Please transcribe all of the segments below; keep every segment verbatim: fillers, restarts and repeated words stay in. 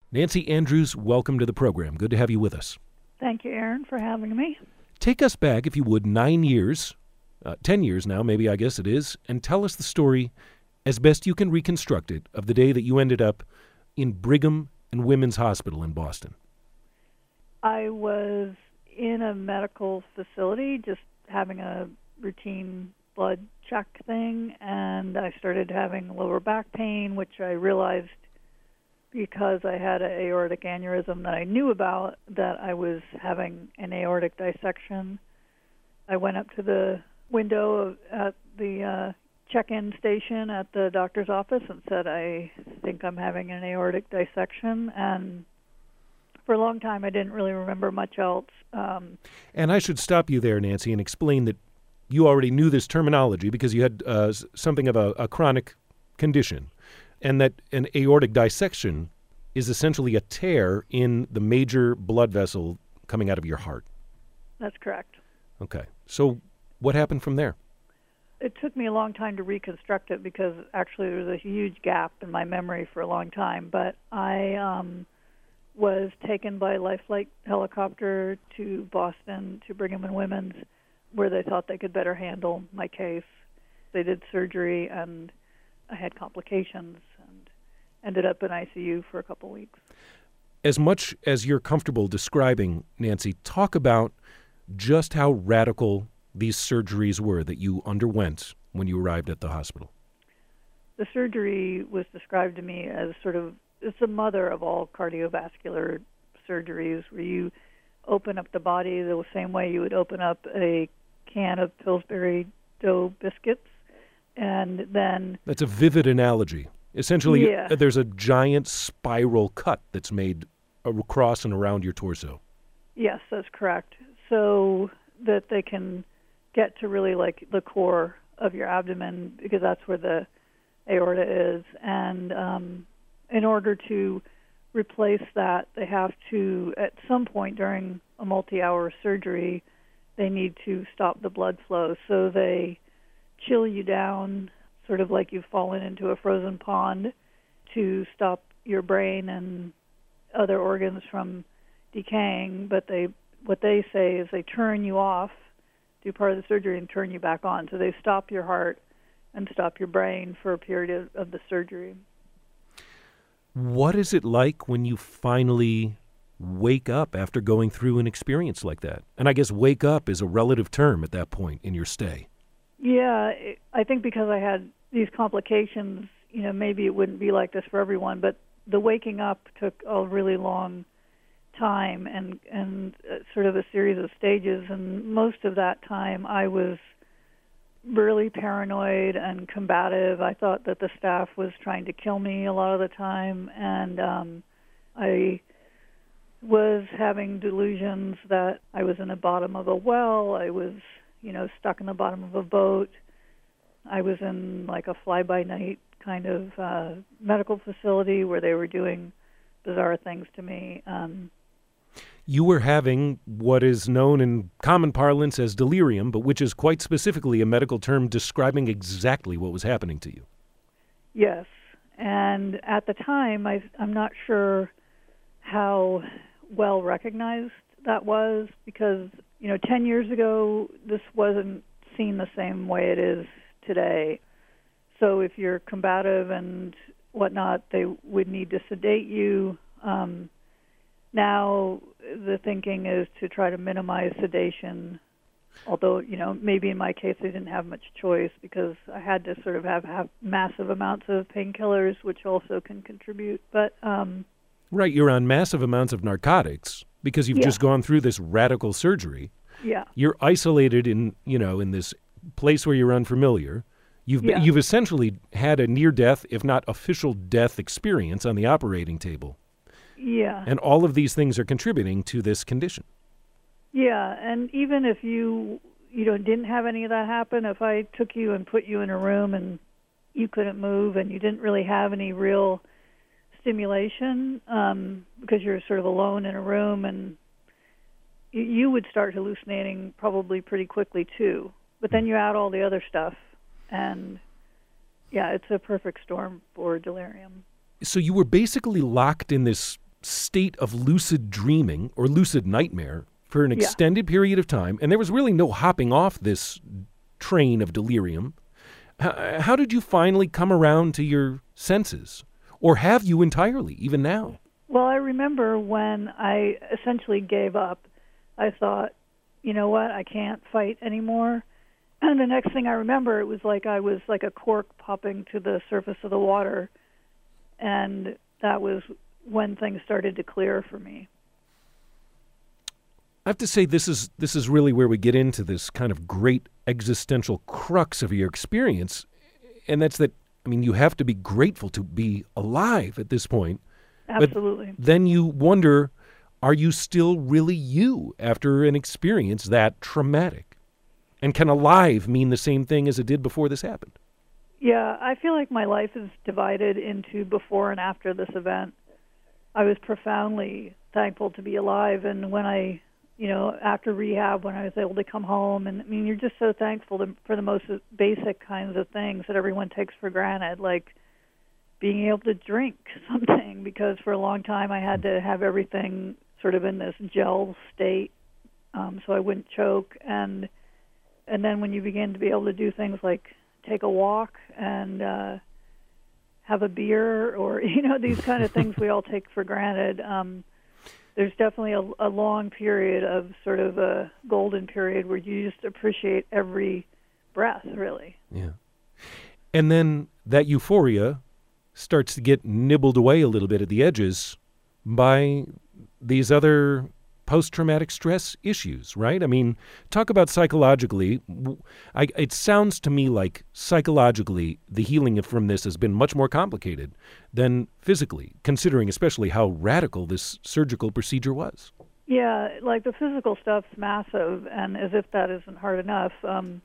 Nancy Andrews, welcome to the program. Good to have you with us. Thank you, Aaron, for having me. Take us back, if you would, nine years, uh, ten years now, maybe I guess it is, and tell us the story, as best you can reconstruct it, of the day that you ended up in Brigham and Women's Hospital in Boston. I was in a medical facility just having a routine blood check thing, and I started having lower back pain, which I realized because I had an aortic aneurysm that I knew about, that I was having an aortic dissection. I went up to the window of, at the uh, check-in station at the doctor's office and said, I think I'm having an aortic dissection, and for a long time I didn't really remember much else. Um, and I should stop you there, Nancy, and explain that you already knew this terminology because you had uh, something of a, a chronic condition, and that an aortic dissection is essentially a tear in the major blood vessel coming out of your heart. That's correct. Okay. So what happened from there? It took me a long time to reconstruct it because actually there was a huge gap in my memory for a long time. But I um, was taken by Lifeline helicopter to Boston, to Brigham and Women's, where they thought they could better handle my case. They did surgery, and I had complications and ended up in I C U for a couple weeks. As much as you're comfortable describing, Nancy, talk about just how radical these surgeries were that you underwent when you arrived at the hospital. The surgery was described to me as sort of, it's the mother of all cardiovascular surgeries, where you open up the body the same way you would open up a can of Pillsbury dough biscuits. And then... That's a vivid analogy. Essentially, yeah. There's a giant spiral cut that's made across and around your torso. Yes, that's correct. So that they can get to really like the core of your abdomen, because that's where the aorta is. And um, in order to replace that, they have to, at some point during a multi-hour surgery, they need to stop the blood flow. So they chill you down, sort of like you've fallen into a frozen pond, to stop your brain and other organs from decaying. But they, what they say is they turn you off, do part of the surgery, and turn you back on. So they stop your heart and stop your brain for a period of, of the surgery. What is it like when you finally wake up after going through an experience like that? And I guess wake up is a relative term at that point in your stay. Yeah, it, I think because I had these complications, you know, maybe it wouldn't be like this for everyone, but the waking up took a really long time and, and uh, sort of a series of stages, and most of that time I was really paranoid and combative. I thought that the staff was trying to kill me a lot of the time, and um, I was having delusions that I was in the bottom of a well, I was, you know, stuck in the bottom of a boat, I was in like a fly-by-night kind of uh, medical facility where they were doing bizarre things to me. Um, you were having what is known in common parlance as delirium, but which is quite specifically a medical term describing exactly what was happening to you. Yes, and at the time, I, I'm not sure how well recognized that was, because, you know, ten years ago, this wasn't seen the same way it is today. So if you're combative and whatnot, they would need to sedate you. Um, now the thinking is to try to minimize sedation, although, you know, maybe in my case I didn't have much choice because I had to sort of have, have massive amounts of painkillers, which also can contribute. But um, Right, you're on massive amounts of narcotics because you've yeah. just gone through this radical surgery. Yeah. You're isolated in, you know, in this place where you're unfamiliar. You've yeah. you've essentially had a near-death, if not official death experience on the operating table. Yeah. And all of these things are contributing to this condition. Yeah, and even if you, you know, didn't have any of that happen, if I took you and put you in a room and you couldn't move and you didn't really have any real stimulation um, because you're sort of alone in a room, and you, you would start hallucinating probably pretty quickly too. But then you add all the other stuff, and yeah, it's a perfect storm for delirium. So you were basically locked in this state of lucid dreaming or lucid nightmare for an Yeah. extended period of time, and there was really no hopping off this train of delirium. H- how did you finally come around to your senses? Or have you entirely, even now? Well, I remember when I essentially gave up, I thought, you know what, I can't fight anymore. And the next thing I remember, it was like I was like a cork popping to the surface of the water. And that was when things started to clear for me. I have to say this is this is really where we get into this kind of great existential crux of your experience. And that's that, I mean, you have to be grateful to be alive at this point. Absolutely. But then you wonder, are you still really you after an experience that traumatic? And can alive mean the same thing as it did before this happened? Yeah, I feel like my life is divided into before and after this event. I was profoundly thankful to be alive, and when I, you know, after rehab, when I was able to come home, and I mean, you're just so thankful to, for the most basic kinds of things that everyone takes for granted, like being able to drink something, because for a long time I had to have everything sort of in this gel state um, so I wouldn't choke, and and then when you begin to be able to do things like take a walk and uh, have a beer, or, you know, these kind of things we all take for granted, um, there's definitely a, a long period of sort of a golden period where you just appreciate every breath, really. Yeah. And then that euphoria starts to get nibbled away a little bit at the edges by these other post-traumatic stress issues, right? I mean, talk about psychologically. I, it sounds to me like psychologically the healing from this has been much more complicated than physically, considering especially how radical this surgical procedure was. Yeah, like the physical stuff's massive, and as if that isn't hard enough, um,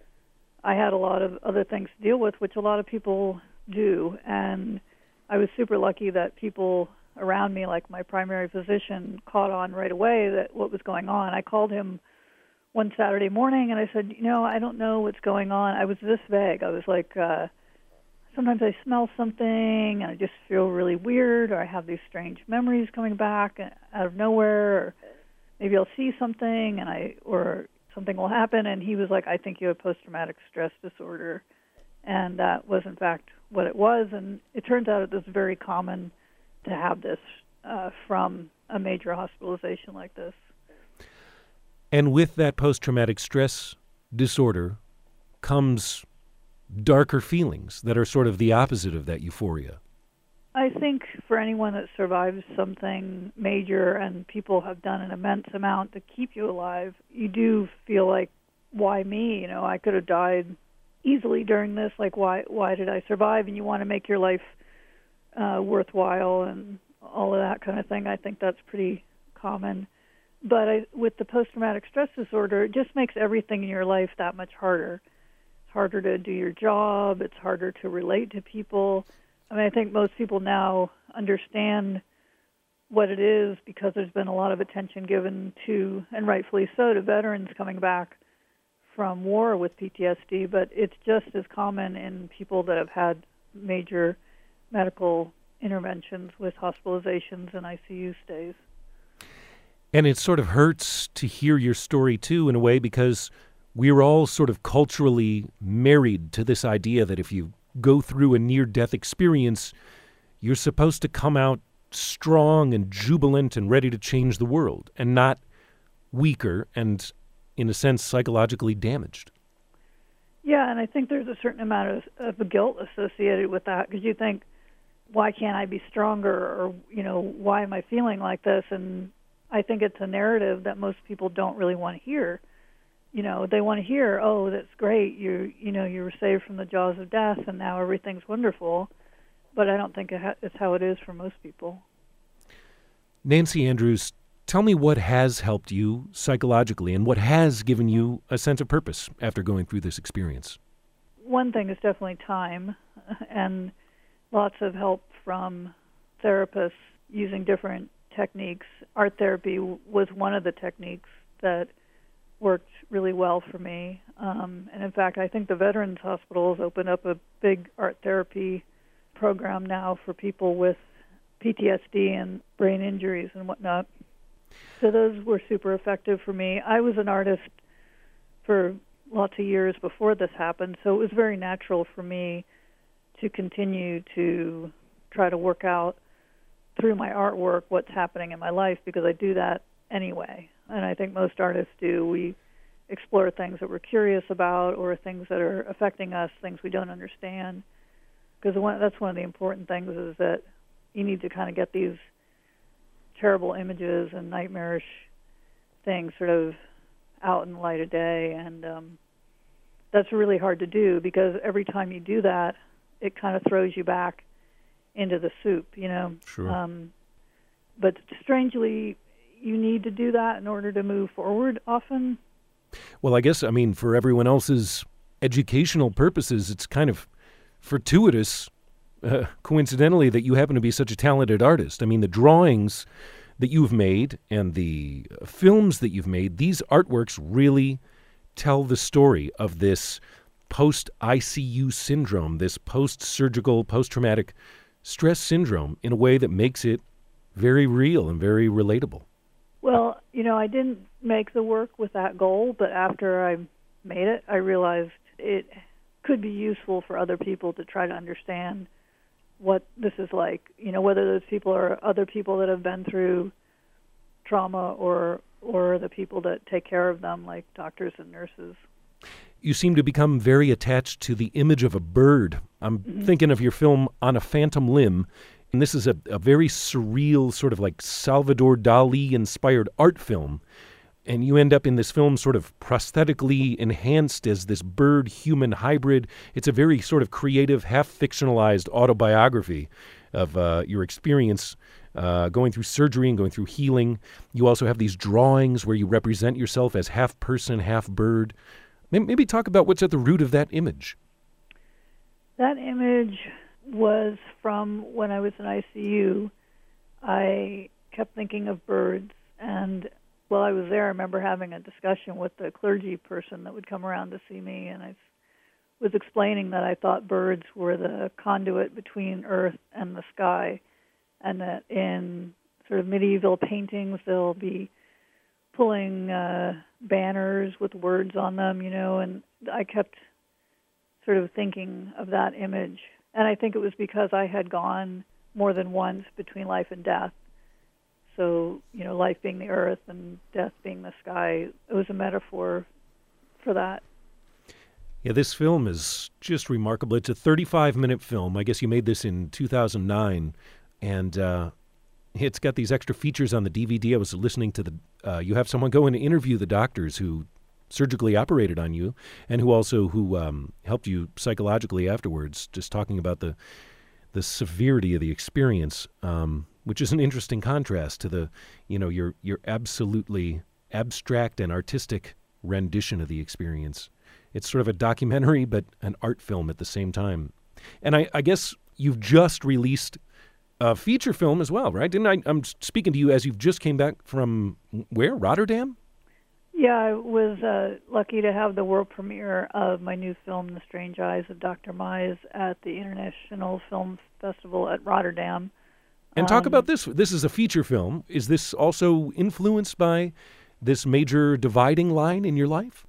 I had a lot of other things to deal with, which a lot of people do, and I was super lucky that people around me, like my primary physician, caught on right away that what was going on. I called him one Saturday morning and I said, you know, I don't know what's going on. I was this vague. I was like, uh, sometimes I smell something and I just feel really weird, or I have these strange memories coming back out of nowhere, or maybe I'll see something and I, or something will happen. And he was like, I think you have post-traumatic stress disorder. And that was in fact what it was. And it turns out it was very common to have this uh, from a major hospitalization like this. And with that post-traumatic stress disorder comes darker feelings that are sort of the opposite of that euphoria. I think for anyone that survives something major, and people have done an immense amount to keep you alive, you do feel like, why me? You know, I could have died easily during this. Like, why, why did I survive? And you want to make your life Uh, worthwhile and all of that kind of thing. I think that's pretty common. But I, with the post-traumatic stress disorder, it just makes everything in your life that much harder. It's harder to do your job. It's harder to relate to people. I mean, I think most people now understand what it is because there's been a lot of attention given to, and rightfully so, to veterans coming back from war with P T S D, but it's just as common in people that have had major medical interventions with hospitalizations and I C U stays. And it sort of hurts to hear your story, too, in a way, because we're all sort of culturally married to this idea that if you go through a near-death experience, you're supposed to come out strong and jubilant and ready to change the world, and not weaker and, in a sense, psychologically damaged. Yeah, and I think there's a certain amount of, of guilt associated with that, because you think, why can't I be stronger, or, you know, why am I feeling like this? And I think it's a narrative that most people don't really want to hear. You know, they want to hear, oh, that's great, you you know, you were saved from the jaws of death and now everything's wonderful. But I don't think it ha- it's how it is for most people. Nancy Andrews, tell me what has helped you psychologically and what has given you a sense of purpose after going through this experience. One thing is definitely time, and lots of help from therapists using different techniques. Art therapy was one of the techniques that worked really well for me. Um, and in fact, I think the Veterans Hospital has opened up a big art therapy program now for people with P T S D and brain injuries and whatnot. So those were super effective for me. I was an artist for lots of years before this happened, so it was very natural for me to continue to try to work out through my artwork what's happening in my life, because I do that anyway. And I think most artists do. We explore things that we're curious about or things that are affecting us, things we don't understand. Because that's one of the important things, is that you need to kind of get these terrible images and nightmarish things sort of out in the light of day. And um, that's really hard to do, because every time you do that, it kind of throws you back into the soup, you know. Sure. Um, but strangely, you need to do that in order to move forward often. Well, I guess, I mean, for everyone else's educational purposes, it's kind of fortuitous, uh, coincidentally, that you happen to be such a talented artist. I mean, the drawings that you've made and the films that you've made, these artworks really tell the story of this post-I C U syndrome, this post-surgical, post-traumatic stress syndrome, in a way that makes it very real and very relatable. Well, you know, I didn't make the work with that goal, but after I made it, I realized it could be useful for other people to try to understand what this is like. You know, whether those people are other people that have been through trauma or or the people that take care of them, like doctors and nurses. You seem to become very attached to the image of a bird. I'm mm-hmm. thinking of your film On a Phantom Limb, and this is a, a very surreal, sort of like Salvador Dali-inspired art film. And you end up in this film sort of prosthetically enhanced as this bird-human hybrid. It's a very sort of creative, half-fictionalized autobiography of uh, your experience uh, going through surgery and going through healing. You also have these drawings where you represent yourself as half person, half bird. Maybe talk about what's at the root of that image. That image was from when I was in I C U. I kept thinking of birds, and while I was there, I remember having a discussion with the clergy person that would come around to see me, and I was explaining that I thought birds were the conduit between earth and the sky, and that in sort of medieval paintings they'll be pulling uh, banners with words on them, you know, and I kept sort of thinking of that image. And I think it was because I had gone more than once between life and death. So, you know, life being the earth and death being the sky, it was a metaphor for that. Yeah, this film is just remarkable. It's a thirty-five minute film. I guess you made this in two thousand nine, and uh, it's got these extra features on the D V D. I was listening to the, uh, you have someone go and interview the doctors who surgically operated on you, and who also, who um, helped you psychologically afterwards, just talking about the the severity of the experience, um, which is an interesting contrast to the, you know, your your absolutely abstract and artistic rendition of the experience. It's sort of a documentary, but an art film at the same time. And I, I guess you've just released a feature film as well, right? Didn't I? I'm speaking to you as you've just came back from where? Rotterdam? Yeah, I was uh, lucky to have the world premiere of my new film, The Strange Eyes of Doctor Mize, at the International Film Festival at Rotterdam. And talk um, about this. This is a feature film. Is this also influenced by this major dividing line in your life?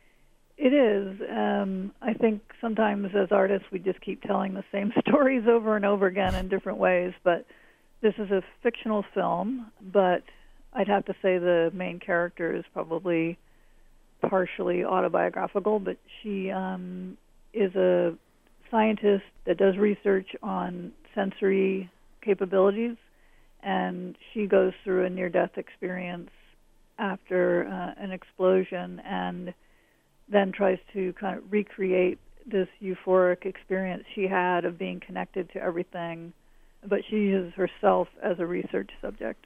It is. Um, I think sometimes as artists we just keep telling the same stories over and over again in different ways, but this is a fictional film, but I'd have to say the main character is probably partially autobiographical, but she um, is a scientist that does research on sensory capabilities, and she goes through a near-death experience after uh, an explosion, and then tries to kind of recreate this euphoric experience she had of being connected to everything, but she uses herself as a research subject.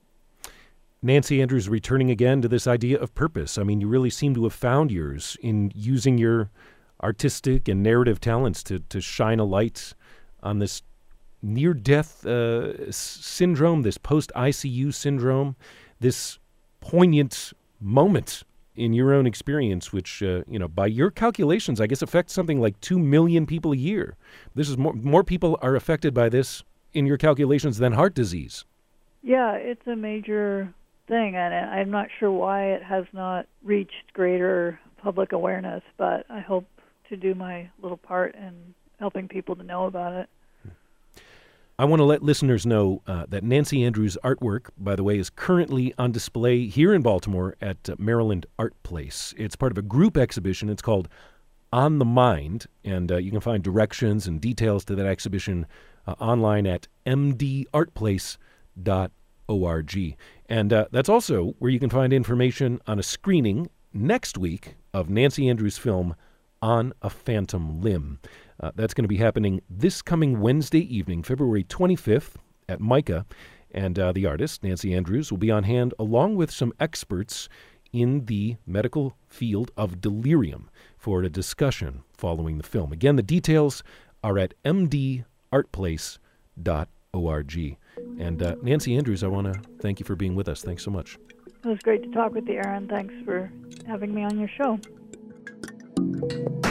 Nancy Andrews returning again to this idea of purpose. I mean, you really seem to have found yours in using your artistic and narrative talents to, to shine a light on this near-death uh, syndrome, this post-I C U syndrome, this poignant moment in your own experience, which, uh, you know, by your calculations, I guess affects something like two million people a year. This is more, more people are affected by this in your calculations than heart disease. Yeah, it's a major thing, and I'm not sure why it has not reached greater public awareness, but I hope to do my little part in helping people to know about it. I want to let listeners know uh, that Nancy Andrews' artwork, by the way, is currently on display here in Baltimore at uh, Maryland Art Place. It's part of a group exhibition. It's called On the Mind, and uh, you can find directions and details to that exhibition uh, online at m d art place dot org. And uh, that's also where you can find information on a screening next week of Nancy Andrews' film On a Phantom Limb. Uh, that's going to be happening this coming Wednesday evening, February twenty-fifth, at MICA. And uh, the artist, Nancy Andrews, will be on hand along with some experts in the medical field of delirium for a discussion following the film. Again, the details are at m d art place dot org. And uh, Nancy Andrews, I want to thank you for being with us. Thanks so much. It was great to talk with you, Aaron. Thanks for having me on your show.